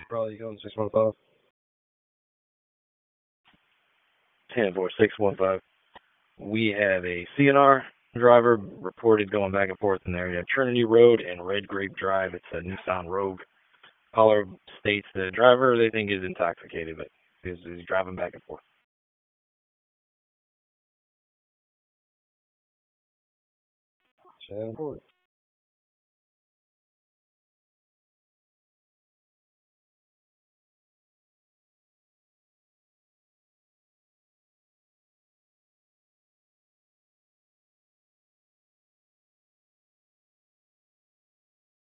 Probably going 615. 10-4, 615. We have a CNR driver reported going back and forth in the area. Trinity Road and Red Grape Drive. It's a Nissan Rogue. Caller states the driver they think is intoxicated, but is driving back and forth. 10-4.